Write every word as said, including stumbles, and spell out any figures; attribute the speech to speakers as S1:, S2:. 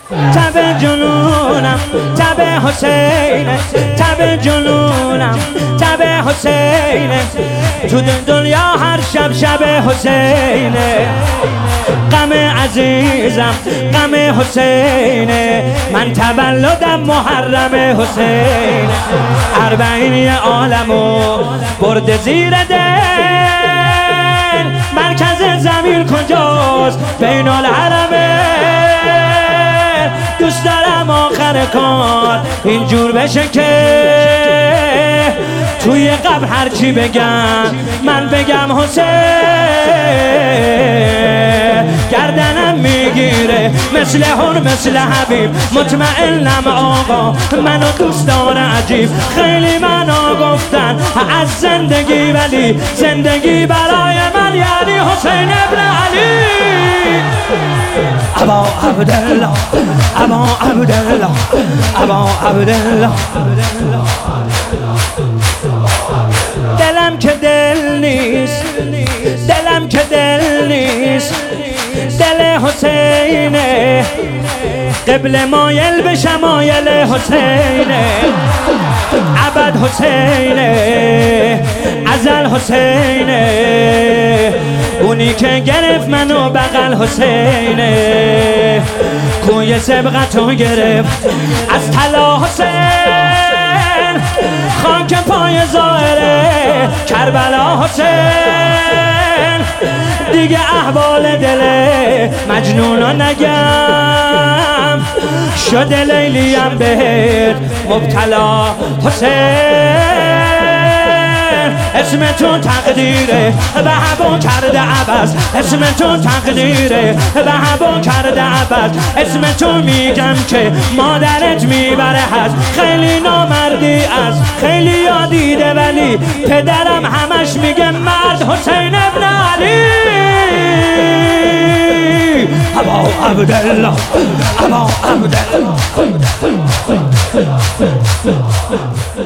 S1: تب جنونم تب حسین، تب جنونم تب حسین، تو دنیا هر شب شب حسین، غم عزیزم غم حسین، من تولدم محرم حسین، اربعین عالمو برد زیر دل، مرکز زمین کجاست بین الحرمین، دوست دارم آخر کار اینجور بشه که توی قبر هرچی بگم من بگم حسین، گردنم میگیره مثل هون مثل حبیب، مطمئنم آقا منو دوست داره عجیب، خیلی منو گفتن از زندگی ولی زندگی برای من یعنی حسین ابن علی. ابا عبدالله ابا عبدالله ابا عبدالله، دلم که دل نیست دلم که دل نیست، دل حسینه، قبل مایل به شمایل حسینه، ابد حسینه، ازل حسینه، اونی که گرفت منو بغل حسینه، کوی سبقتو گرفت از طلا حسین، خاک پای زائره کربلا حسین، دیگه احوال دل مجنونا نگم، شده لیلیم بهت مبتلا حسین، اسمتون تقدیره به هوا کرده عبس، اسمتون تقدیره به هوا کرده عبس، اسمتون میگم که مادرت میبره هست، خیلی نامردی از خیلی یادیده ولی پدرم همش میگه مرد حسین ابن علی. ابا عبدالله ابا عبدالله